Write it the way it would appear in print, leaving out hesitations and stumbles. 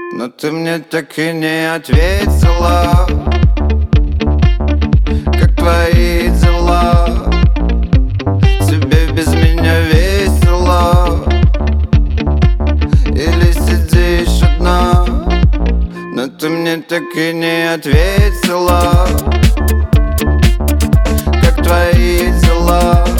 Но ты мне так и не ответила. Как твои дела? Тебе без меня весело? Или сидишь одна? Но ты мне так и не ответила. Как твои дела?